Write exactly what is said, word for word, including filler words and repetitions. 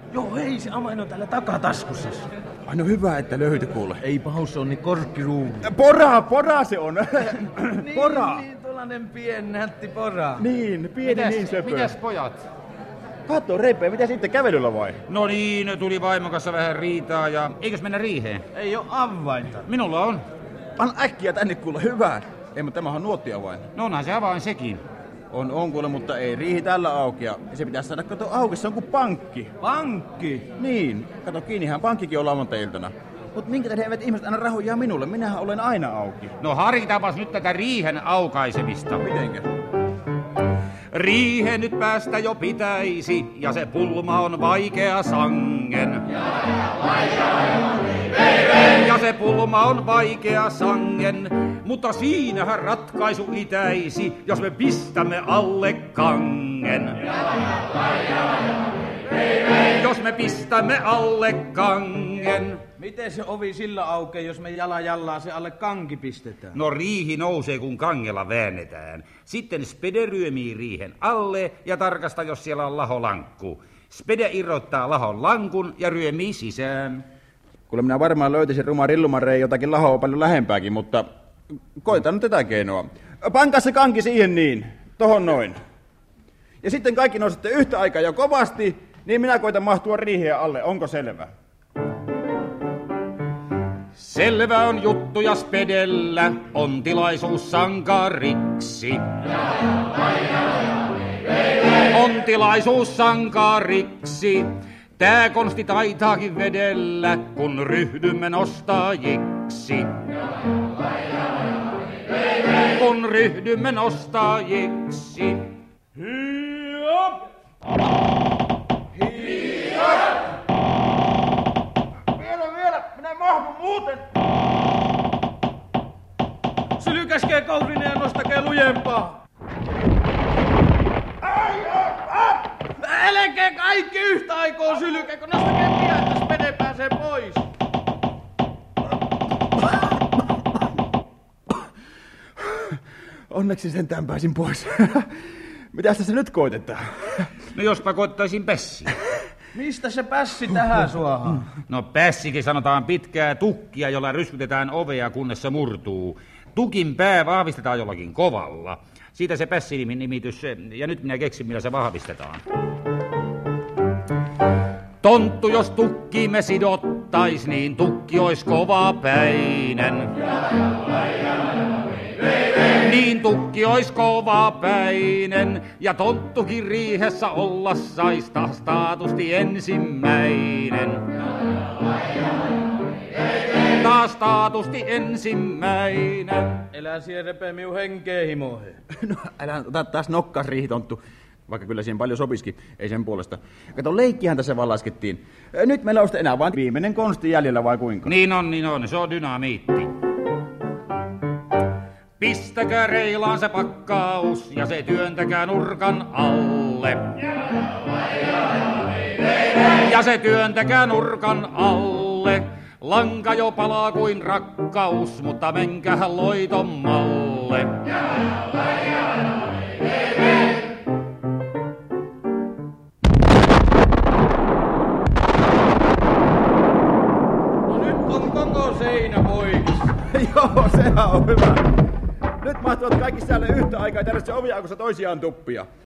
Joo, hei, se avain on täällä takataskussa. Ai no hyvä, että löytyi kuule. Ei pahus, on niin korkkiruuvi. Pora, pora se on. Niin, Pora. niin, tuollainen pien nätti pora. Niin, pieni Mitäs, niin söpö. mitäs pojat? Katso, Reipe, mitä sitten kävelyllä vai? No niin, tuli vaimon kanssa vähän riitaa ja eikös mennä riiheen? Ei oo avainta. Minulla on. Anna äkkiä tänne kuule, hyvä. Ei, mutta tämähän on nuottia vain. No onhan se avain sekin. On, on kuule, mutta ei riihi tällä auki. Ja se pitäisi saada kato auki, se on kuin pankki. Pankki? Niin, kato, kiinnihän pankkikin on lauantai-iltana. Mut minkä tähden eivät ihmiset aina rahoja minulle? Minähän olen aina auki. No harkitaanpas nyt tätä riihen aukaisemista. Mitenkä? Riihen nyt päästä jo pitäisi, ja se pulma on vaikea sangen. Ja se pulma on vaikea sangen, mutta siinähän ratkaisu itäisi, jos me pistämme alle kangen. Jos me pistämme alle kangen. Miten se ovi sillä aukeaa, jos me jala jallaa se alle kanki pistetään? No riihi nousee, kun kangella väännetään. Sitten Spede ryömii riihen alle ja tarkasta, jos siellä on laholankku. Spede irrottaa lahon lankun ja ryömii sisään. Kuule, minä varmaan löytäisin Ruma Rillumareen jotakin lahoa paljon lähempääkin, mutta koitan nyt tätä keinoa. Pankaa se kanki siihen niin, tohon noin. Ja sitten kaikki nousette yhtä aikaa ja kovasti, niin minä koitan mahtua riiheä alle. Onko selvä? Selvä on juttu ja Spedellä on tilaisuus sankariksi. On tilaisuus sankariksi. Tää konsti taitaakin vedellä, kun ryhdymme nostajiksi. Kun ryhdymme nostajiksi. Hiop! Hiop! Vielä, vielä! Minä mahdun muuten! Sylykäskee kourinen ja nostakee lujempaa! Ai, ai, ai! Älkää kaikki yhtä aikaa sylykää, kun nostakee pian, että Spede pääsee pois! Onneksi sentään pääsin pois. Mitäs tässä nyt koitetaan? No jospa koittaisin pässiä. Mistä se pässi tähän suohaan? No pässikin sanotaan pitkää tukkia, jolla ryskytetään ovea, kunnes se murtuu. Tukin pää vahvistetaan jollakin kovalla. Siitä se pässinimitys, ja nyt minä keksin, millä se vahvistetaan. Tonttu, jos tukki me sidottais, niin tukki ois kovapäinen. Niin tukki ois kovapäinen, ja tonttukin riihessä olla sais taas taatusti ensimmäinen. Taas taatusti ensimmäinen. Elää siihen repee miu henkeä himoihin. No älä ota taas nokkas riihitonttu, vaikka kyllä siihen paljon sopiskin, ei sen puolesta. Kato, leikkihän tässä vaan laskettiin. Nyt meillä on sitten enää vain viimeinen konsti jäljellä vai kuinka? Niin on, niin on, se on dynamiitti. Pistäkää reilaan se pakkaus ja se työntäkää nurkan alle. Ja se työntäkää nurkan alle. Lanka jo palaa kuin rakkaus, mutta menkähän loitommalle. No nyt on koko seinä poikis. Joo, sehän on hyvä. Nyt mahtuvat kaikki sisälle yhtä aikaa ja tarvitse oviaukossa toisiaan tuppia.